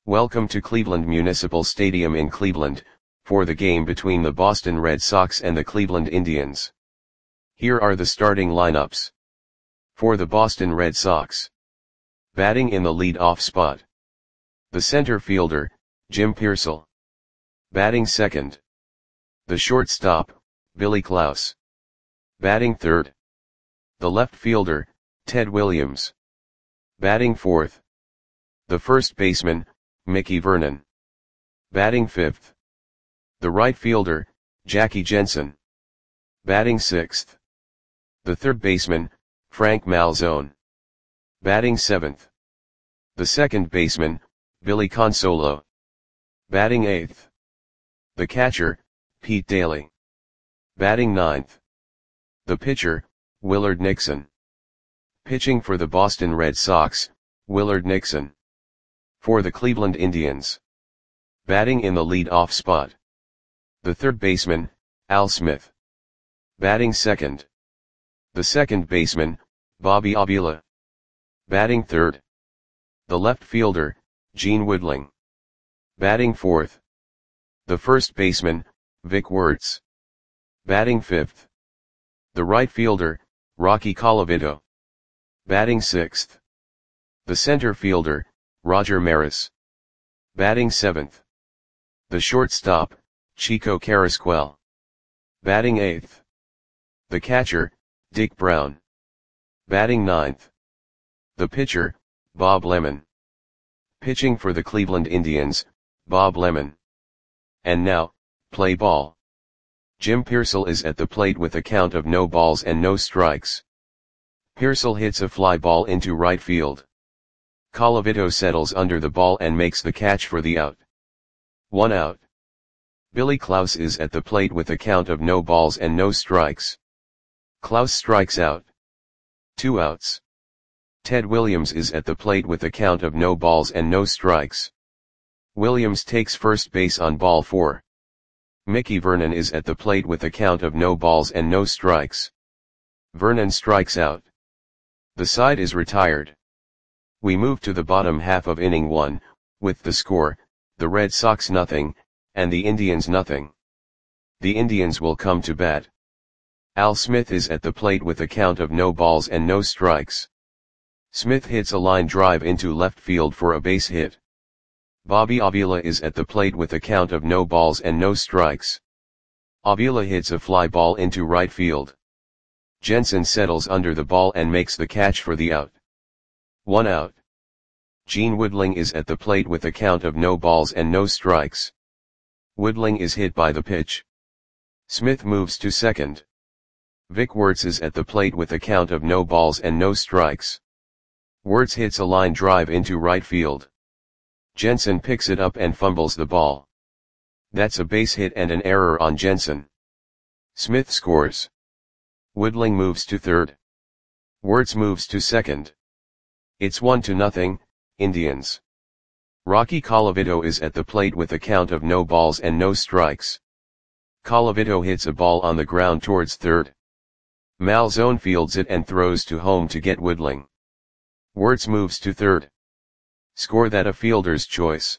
Welcome to Cleveland Municipal Stadium in Cleveland, for the game between the Boston Red Sox and the Cleveland Indians. Here are the starting lineups. For the Boston Red Sox. Batting in the lead-off spot. The center fielder, Jim Piersall. Batting second. The shortstop, Billy Klaus. Batting third. The left fielder, Ted Williams. Batting fourth. The first baseman, Mickey Vernon. Batting fifth. The right fielder, Jackie Jensen. Batting sixth. The third baseman, Frank Malzone. Batting seventh. The second baseman, Billy Consolo. Batting eighth. The catcher, Pete Daly. Batting ninth. The pitcher, Willard Nixon. Pitching for the Boston Red Sox, Willard Nixon. For the Cleveland Indians. Batting in the lead-off spot. The third baseman, Al Smith. Batting second. The second baseman, Bobby Avila. Batting third. The left fielder, Gene Woodling. Batting fourth. The first baseman, Vic Wertz. Batting fifth. The right fielder, Rocky Colavito. Batting sixth. The center fielder, Roger Maris. Batting seventh. The shortstop, Chico Carrasquel. Batting eighth. The catcher, Dick Brown. Batting ninth. The pitcher, Bob Lemon. Pitching for the Cleveland Indians, Bob Lemon. And now, play ball. Jim Piersall is at the plate with a count of no balls and no strikes. Piersall hits a fly ball into right field. Colavito settles under the ball and makes the catch for the out. 1 out. Billy Klaus is at the plate with a count of no balls and no strikes. Klaus strikes out. 2 outs. Ted Williams is at the plate with a count of no balls and no strikes. Williams takes first base on ball 4. Mickey Vernon is at the plate with a count of no balls and no strikes. Vernon strikes out. The side is retired. We move to the bottom half of inning 1, with the score, the Red Sox nothing, and the Indians nothing. The Indians will come to bat. Al Smith is at the plate with a count of no balls and no strikes. Smith hits a line drive into left field for a base hit. Bobby Avila is at the plate with a count of no balls and no strikes. Avila hits a fly ball into right field. Jensen settles under the ball and makes the catch for the out. 1 out. Gene Woodling is at the plate with a count of no balls and no strikes. Woodling is hit by the pitch. Smith moves to second. Vic Wertz is at the plate with a count of no balls and no strikes. Wertz hits a line drive into right field. Jensen picks it up and fumbles the ball. That's a base hit and an error on Jensen. Smith scores. Woodling moves to third. Wertz moves to second. It's 1-0, Indians. Rocky Colavito is at the plate with a count of no balls and no strikes. Colavito hits a ball on the ground towards third. Malzone fields it and throws to home to get Woodling. Wertz moves to third. Score that a fielder's choice.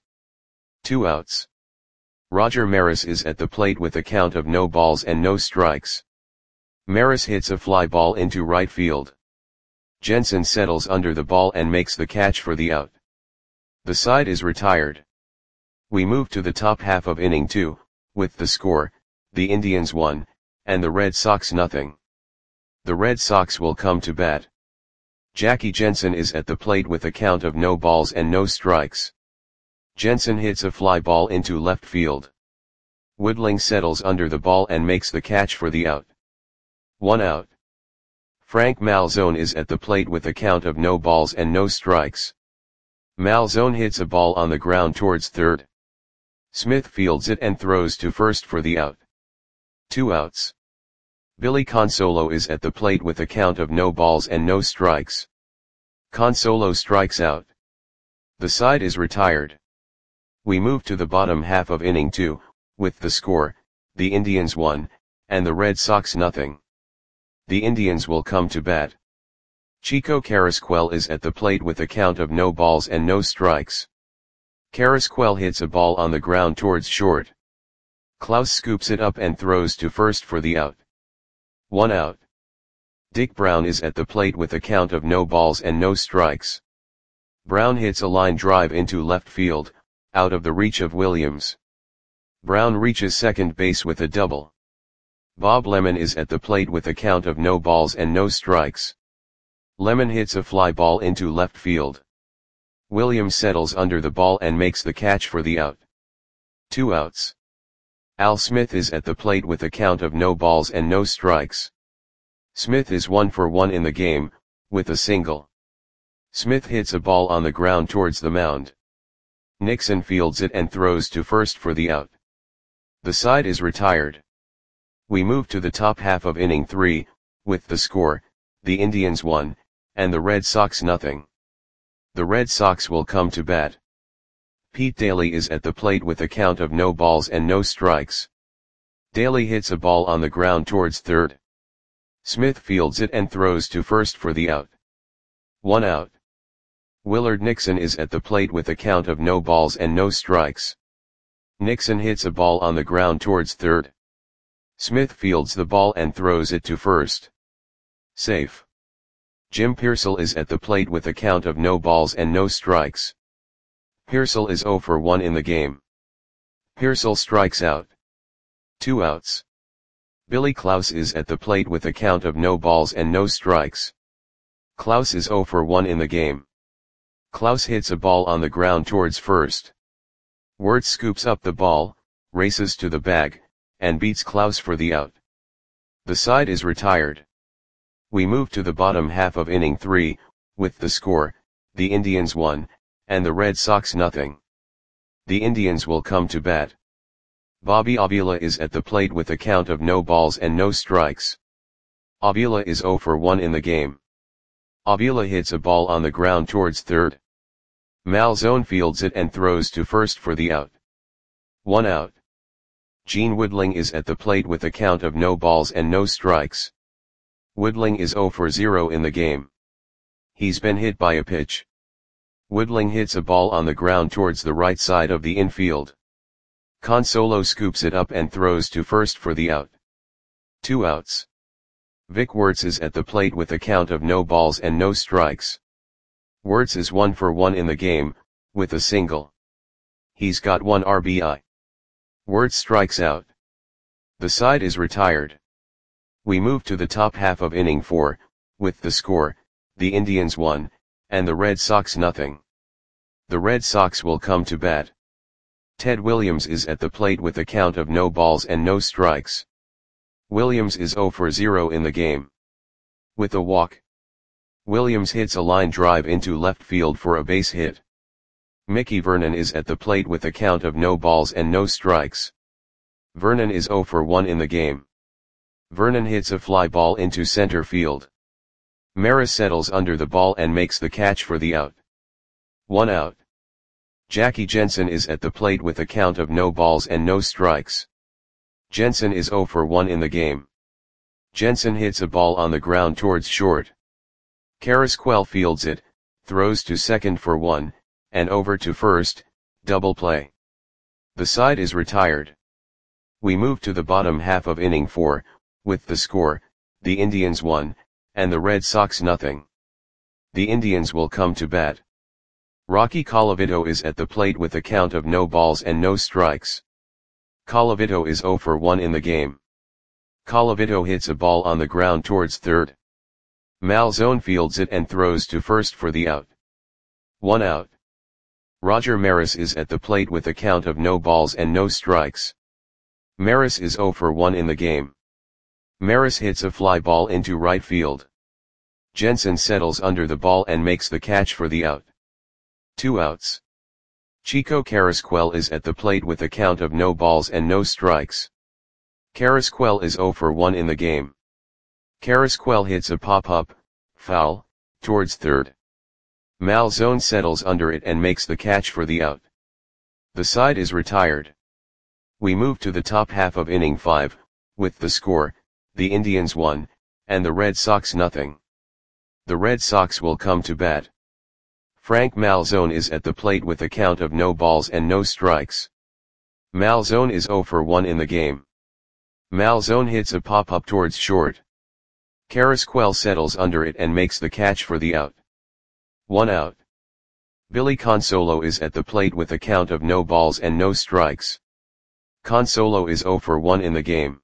2 outs. Roger Maris is at the plate with a count of no balls and no strikes. Maris hits a fly ball into right field. Jensen settles under the ball and makes the catch for the out. The side is retired. We move to the top half of inning 2, with the score, the Indians 1, and the Red Sox nothing. The Red Sox will come to bat. Jackie Jensen is at the plate with a count of no balls and no strikes. Jensen hits a fly ball into left field. Woodling settles under the ball and makes the catch for the out. 1 out. Frank Malzone is at the plate with a count of no balls and no strikes. Malzone hits a ball on the ground towards third. Smith fields it and throws to first for the out. 2 outs. Billy Consolo is at the plate with a count of no balls and no strikes. Consolo strikes out. The side is retired. We move to the bottom half of inning 2, with the score, the Indians 1, and the Red Sox nothing. The Indians will come to bat. Chico Carrasquel is at the plate with a count of no balls and no strikes. Carrasquel hits a ball on the ground towards short. Klaus scoops it up and throws to first for the out. 1 out. Dick Brown is at the plate with a count of no balls and no strikes. Brown hits a line drive into left field, out of the reach of Williams. Brown reaches second base with a double. Bob Lemon is at the plate with a count of no balls and no strikes. Lemon hits a fly ball into left field. Williams settles under the ball and makes the catch for the out. 2 outs. Al Smith is at the plate with a count of no balls and no strikes. Smith is 1 for 1 in the game, with a single. Smith hits a ball on the ground towards the mound. Nixon fields it and throws to first for the out. The side is retired. We move to the top half of inning 3, with the score, the Indians 1, and the Red Sox nothing. The Red Sox will come to bat. Pete Daly is at the plate with a count of no balls and no strikes. Daly hits a ball on the ground towards third. Smith fields it and throws to first for the out. 1 out. Willard Nixon is at the plate with a count of no balls and no strikes. Nixon hits a ball on the ground towards third. Smith fields the ball and throws it to first. Safe. Jim Pearsall is at the plate with a count of no balls and no strikes. Pearsall is 0 for 1 in the game. Pearsall strikes out. 2 outs. Billy Klaus is at the plate with a count of no balls and no strikes. Klaus is 0 for 1 in the game. Klaus hits a ball on the ground towards first. Wirtz scoops up the ball, races to the bag, and beats Klaus for the out. The side is retired. We move to the bottom half of inning 3, with the score, the Indians 1, and the Red Sox nothing. The Indians will come to bat. Bobby Avila is at the plate with a count of no balls and no strikes. Avila is 0 for 1 in the game. Avila hits a ball on the ground towards third. Malzone fields it and throws to first for the out. 1 out. Gene Woodling is at the plate with a count of no balls and no strikes. Woodling is 0 for 0 in the game. He's been hit by a pitch. Woodling hits a ball on the ground towards the right side of the infield. Consolo scoops it up and throws to first for the out. 2 outs. Vic Wirtz is at the plate with a count of no balls and no strikes. Wirtz is 1 for 1 in the game, with a single. He's got 1 RBI. Wirtz strikes out. The side is retired. We move to the top half of inning 4, with the score, the Indians 1, and the Red Sox nothing. The Red Sox will come to bat. Ted Williams is at the plate with a count of no balls and no strikes. Williams is 0 for 0 in the game. With a walk. Williams hits a line drive into left field for a base hit. Mickey Vernon is at the plate with a count of no balls and no strikes. Vernon is 0 for 1 in the game. Vernon hits a fly ball into center field. Maris settles under the ball and makes the catch for the out. 1 out. Jackie Jensen is at the plate with a count of no balls and no strikes. Jensen is 0 for 1 in the game. Jensen hits a ball on the ground towards short. Carrasquel fields it, throws to second for 1, and over to first, double play. The side is retired. We move to the bottom half of inning 4, with the score, the Indians 1, and the Red Sox nothing. The Indians will come to bat. Rocky Colavito is at the plate with a count of no balls and no strikes. Colavito is 0 for 1 in the game. Colavito hits a ball on the ground towards third. Malzone fields it and throws to first for the out. 1 out. Roger Maris is at the plate with a count of no balls and no strikes. Maris is 0 for 1 in the game. Maris hits a fly ball into right field. Jensen settles under the ball and makes the catch for the out. 2 outs. Chico Carrasquel is at the plate with a count of no balls and no strikes. Carrasquel is 0 for 1 in the game. Carrasquel hits a pop-up, foul, towards third. Malzone settles under it and makes the catch for the out. The side is retired. We move to the top half of inning 5, with the score, the Indians 1, and the Red Sox nothing. The Red Sox will come to bat. Frank Malzone is at the plate with a count of no balls and no strikes. Malzone is 0 for 1 in the game. Malzone hits a pop-up towards short. Carrasquel settles under it and makes the catch for the out. 1 out. Billy Consolo is at the plate with a count of no balls and no strikes. Consolo is 0 for 1 in the game.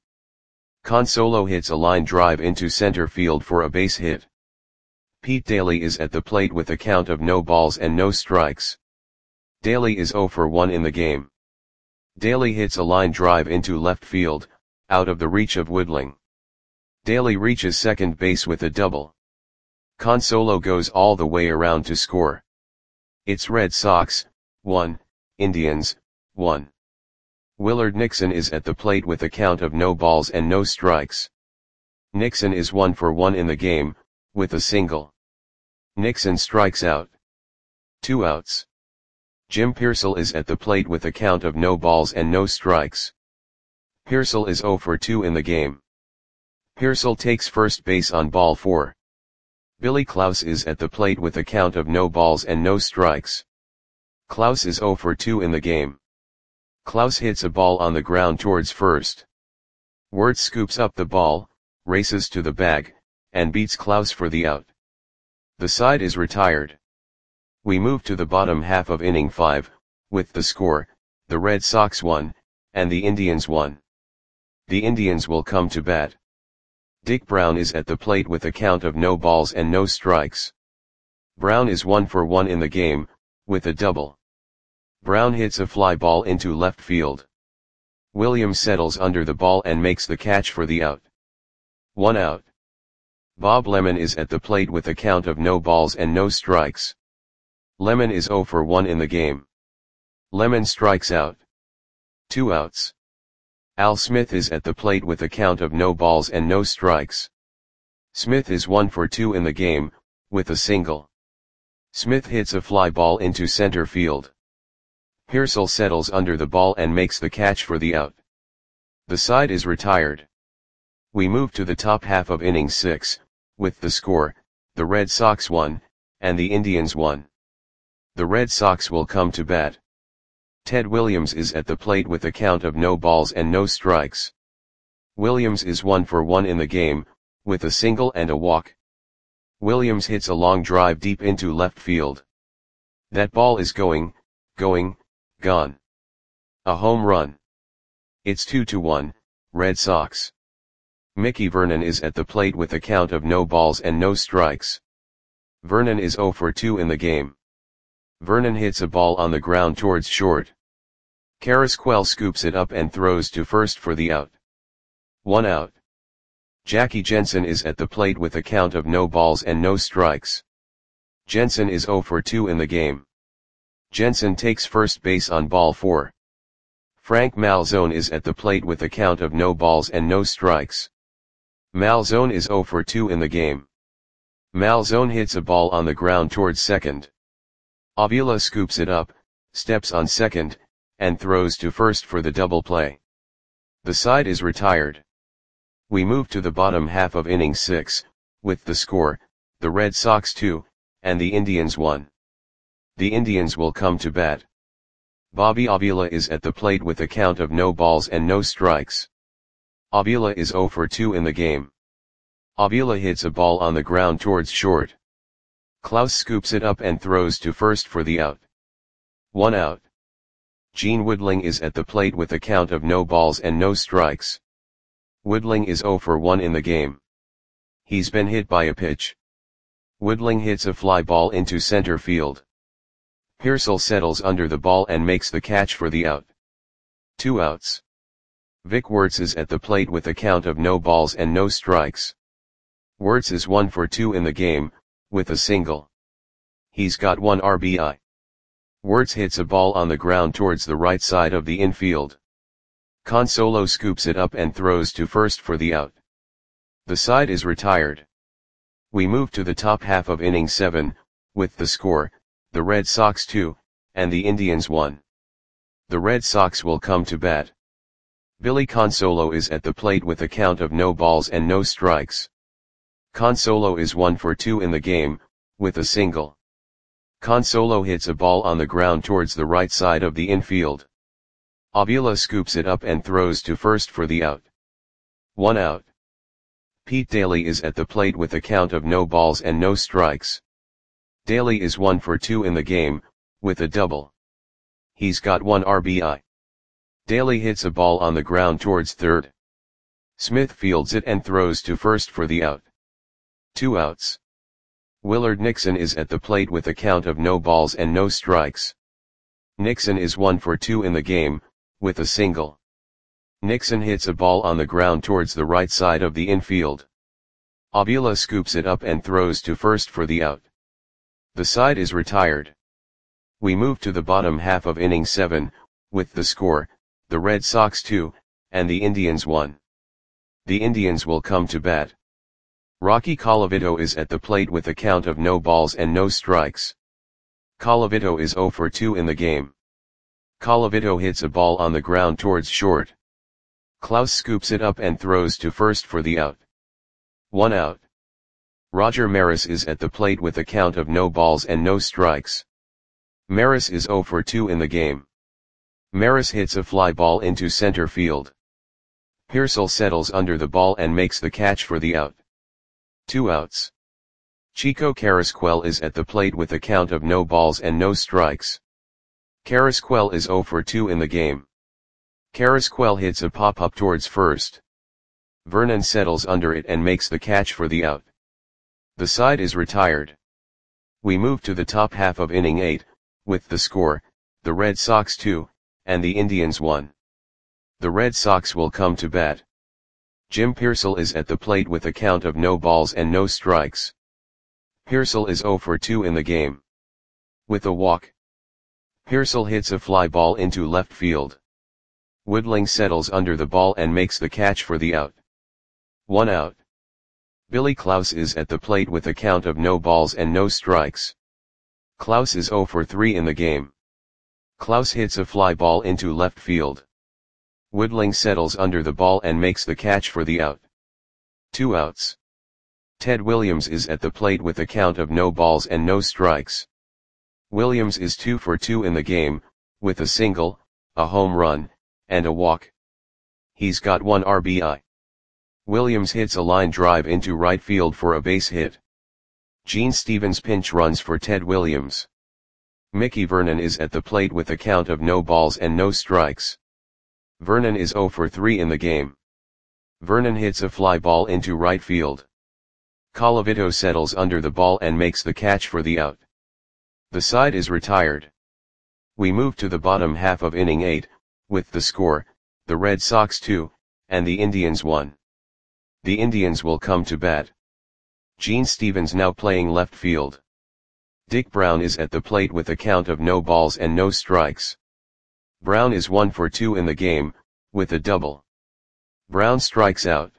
Consolo hits a line drive into center field for a base hit. Pete Daly is at the plate with a count of no balls and no strikes. Daly is 0 for 1 in the game. Daly hits a line drive into left field, out of the reach of Woodling. Daly reaches second base with a double. Consolo goes all the way around to score. It's Red Sox, 1, Indians, 1. Willard Nixon is at the plate with a count of no balls and no strikes. Nixon is 1 for 1 in the game, with a single. Nixon strikes out. 2 outs. Jim Piersall is at the plate with a count of no balls and no strikes. Piersall is 0 for 2 in the game. Piersall takes first base on ball 4. Billy Klaus is at the plate with a count of no balls and no strikes. Klaus is 0 for 2 in the game. Klaus hits a ball on the ground towards first. Wirtz scoops up the ball, races to the bag, and beats Klaus for the out. The side is retired. We move to the bottom half of inning 5, with the score, the Red Sox 1, and the Indians 1. The Indians will come to bat. Dick Brown is at the plate with a count of no balls and no strikes. Brown is 1 for 1 in the game, with a double. Brown hits a fly ball into left field. Williams settles under the ball and makes the catch for the out. 1 out. Bob Lemon is at the plate with a count of no balls and no strikes. Lemon is 0 for 1 in the game. Lemon strikes out. 2 outs. Al Smith is at the plate with a count of no balls and no strikes. Smith is 1 for 2 in the game, with a single. Smith hits a fly ball into center field. Piersall settles under the ball and makes the catch for the out. The side is retired. We move to the top half of inning 6, with the score, the Red Sox 1, and the Indians 1. The Red Sox will come to bat. Ted Williams is at the plate with a count of no balls and no strikes. Williams is 1 for 1 in the game, with a single and a walk. Williams hits a long drive deep into left field. That ball is gone. A home run. It's 2-1, Red Sox. Mickey Vernon is at the plate with a count of no balls and no strikes. Vernon is 0 for 2 in the game. Vernon hits a ball on the ground towards short. Carrasquel scoops it up and throws to first for the out. 1 out. Jackie Jensen is at the plate with a count of no balls and no strikes. Jensen is 0 for 2 in the game. Jensen takes first base on ball 4. Frank Malzone is at the plate with a count of no balls and no strikes. Malzone is 0 for 2 in the game. Malzone hits a ball on the ground towards second. Avila scoops it up, steps on second, and throws to first for the double play. The side is retired. We move to the bottom half of inning 6, with the score, the Red Sox 2, and the Indians 1. The Indians will come to bat. Bobby Avila is at the plate with a count of no balls and no strikes. Avila is 0 for 2 in the game. Avila hits a ball on the ground towards short. Klaus scoops it up and throws to first for the out. 1 out. Gene Woodling is at the plate with a count of no balls and no strikes. Woodling is 0 for 1 in the game. He's been hit by a pitch. Woodling hits a fly ball into center field. Piersall settles under the ball and makes the catch for the out. 2 outs. Vic Wirtz is at the plate with a count of no balls and no strikes. Wirtz is 1 for 2 in the game, with a single. He's got 1 RBI. Wirtz hits a ball on the ground towards the right side of the infield. Consolo scoops it up and throws to first for the out. The side is retired. We move to the top half of inning 7, with the score, the Red Sox 2, and the Indians 1. The Red Sox will come to bat. Billy Consolo is at the plate with a count of no balls and no strikes. Consolo is 1 for 2 in the game, with a single. Consolo hits a ball on the ground towards the right side of the infield. Avila scoops it up and throws to first for the out. 1 out. Pete Daly is at the plate with a count of no balls and no strikes. Daly is 1 for 2 in the game, with a double. He's got 1 RBI. Daly hits a ball on the ground towards third. Smith fields it and throws to first for the out. 2 outs. Willard Nixon is at the plate with a count of no balls and no strikes. Nixon is 1 for 2 in the game, with a single. Nixon hits a ball on the ground towards the right side of the infield. Avila scoops it up and throws to first for the out. The side is retired. We move to the bottom half of inning 7, with the score, the Red Sox 2, and the Indians 1. The Indians will come to bat. Rocky Colavito is at the plate with a count of no balls and no strikes. Colavito is 0 for 2 in the game. Colavito hits a ball on the ground towards short. Klaus scoops it up and throws to first for the out. 1 out. Roger Maris is at the plate with a count of no balls and no strikes. Maris is 0 for 2 in the game. Maris hits a fly ball into center field. Pearsall settles under the ball and makes the catch for the out. 2 outs. Chico Carrasquel is at the plate with a count of no balls and no strikes. Carrasquel is 0 for 2 in the game. Carrasquel hits a pop-up towards first. Vernon settles under it and makes the catch for the out. The side is retired. We move to the top half of inning 8, with the score, the Red Sox 2, and the Indians 1. The Red Sox will come to bat. Jim Pearsall is at the plate with a count of no balls and no strikes. Pearsall is 0 for 2 in the game. With a walk. Pearsall hits a fly ball into left field. Woodling settles under the ball and makes the catch for the out. 1 out. Billy Klaus is at the plate with a count of no balls and no strikes. Klaus is 0 for 3 in the game. Klaus hits a fly ball into left field. Woodling settles under the ball and makes the catch for the out. 2 outs. Ted Williams is at the plate with a count of no balls and no strikes. Williams is 2 for 2 in the game, with a single, a home run, and a walk. He's got 1 RBI. Williams hits a line drive into right field for a base hit. Gene Stevens pinch runs for Ted Williams. Mickey Vernon is at the plate with a count of no balls and no strikes. Vernon is 0 for 3 in the game. Vernon hits a fly ball into right field. Colavito settles under the ball and makes the catch for the out. The side is retired. We move to the bottom half of inning 8, with the score, the Red Sox 2, and the Indians 1. The Indians will come to bat. Gene Stevens now playing left field. Dick Brown is at the plate with a count of no balls and no strikes. Brown is 1 for 2 in the game, with a double. Brown strikes out.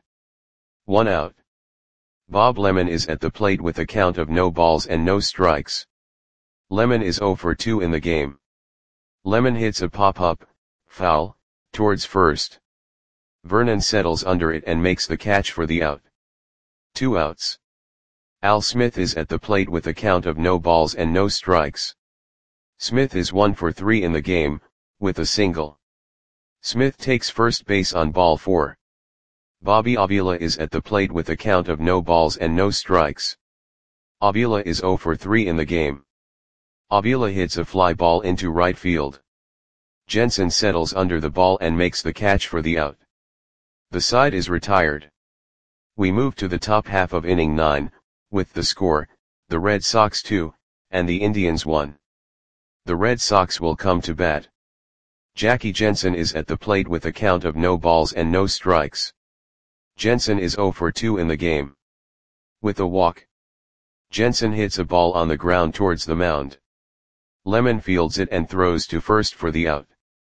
1 out. Bob Lemon is at the plate with a count of no balls and no strikes. Lemon is 0 for 2 in the game. Lemon hits a pop-up, foul, towards first. Vernon settles under it and makes the catch for the out. 2 outs. Al Smith is at the plate with a count of no balls and no strikes. Smith is 1 for 3 in the game, with a single. Smith takes first base on ball 4. Bobby Avila is at the plate with a count of no balls and no strikes. Avila is 0 for 3 in the game. Avila hits a fly ball into right field. Jensen settles under the ball and makes the catch for the out. The side is retired. We move to the top half of inning 9, with the score, the Red Sox 2, and the Indians 1. The Red Sox will come to bat. Jackie Jensen is at the plate with a count of no balls and no strikes. Jensen is 0 for 2 in the game. With a walk. Jensen hits a ball on the ground towards the mound. Lemon fields it and throws to first for the out.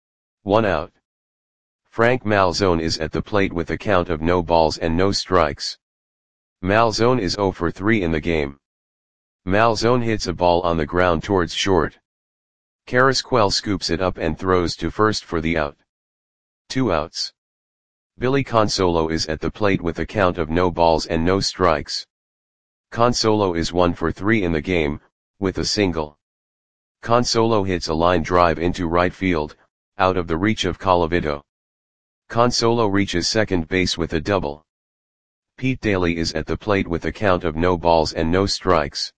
1 out. Frank Malzone is at the plate with a count of no balls and no strikes. Malzone is 0 for 3 in the game. Malzone hits a ball on the ground towards short. Carrasquel scoops it up and throws to first for the out. 2 outs. Billy Consolo is at the plate with a count of no balls and no strikes. Consolo is 1 for 3 in the game, with a single. Consolo hits a line drive into right field, out of the reach of Colavito. Consolo reaches second base with a double. Pete Daly is at the plate with a count of no balls and no strikes.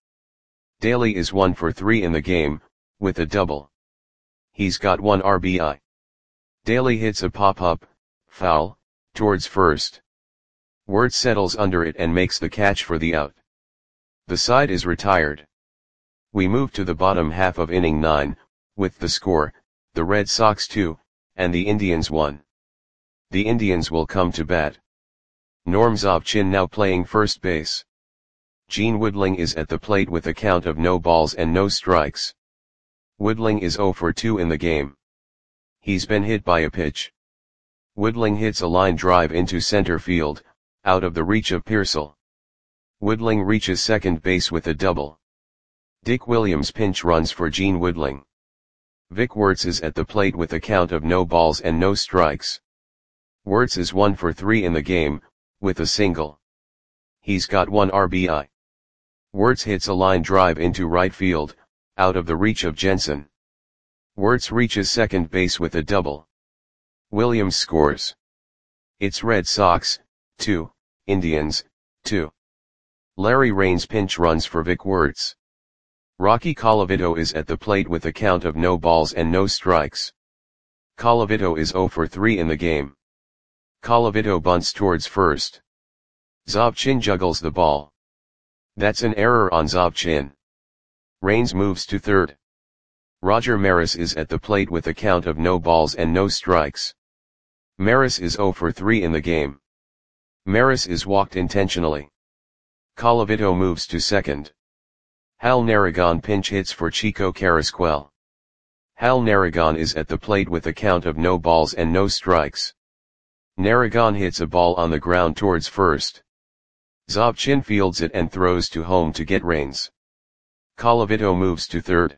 Daly is 1 for 3 in the game, with a double. He's got 1 RBI. Daly hits a pop-up, foul, towards first. Wirtz settles under it and makes the catch for the out. The side is retired. We move to the bottom half of inning 9, with the score, the Red Sox 2, and the Indians 1. The Indians will come to bat. Norm Zobchin now playing first base. Gene Woodling is at the plate with a count of no balls and no strikes. Woodling is 0 for 2 in the game. He's been hit by a pitch. Woodling hits a line drive into center field, out of the reach of Pearsall. Woodling reaches second base with a double. Dick Williams pinch runs for Gene Woodling. Vic Wirtz is at the plate with a count of no balls and no strikes. Wirtz is 1 for 3 in the game, with a single. He's got 1 RBI. Wirtz hits a line drive into right field, out of the reach of Jensen. Wirtz reaches second base with a double. Williams scores. It's Red Sox, 2, Indians, 2. Larry Raines pinch runs for Vic Wirtz. Rocky Colavito is at the plate with a count of no balls and no strikes. Colavito is 0 for 3 in the game. Colavito bunts towards first. Zobchin juggles the ball. That's an error on Zobchin. Raines moves to third. Roger Maris is at the plate with a count of no balls and no strikes. Maris is 0 for 3 in the game. Maris is walked intentionally. Colavito moves to second. Hal Narragon pinch hits for Chico Carrasquel. Hal Narragon is at the plate with a count of no balls and no strikes. Narragon hits a ball on the ground towards first. Zobchin fields it and throws to home to get Raines. Colavito moves to third.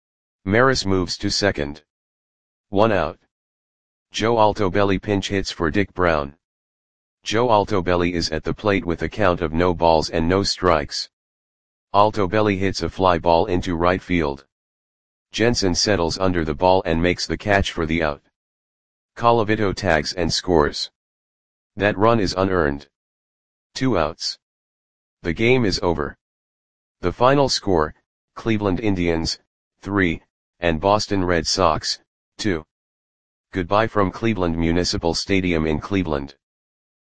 Maris moves to second. 1 out. Joe Altobelli pinch hits for Dick Brown. Joe Altobelli is at the plate with a count of no balls and no strikes. Altobelli hits a fly ball into right field. Jensen settles under the ball and makes the catch for the out. Colavito tags and scores. That run is unearned. 2 outs. The game is over. The final score, Cleveland Indians, 3, and Boston Red Sox, 2. Goodbye from Cleveland Municipal Stadium in Cleveland.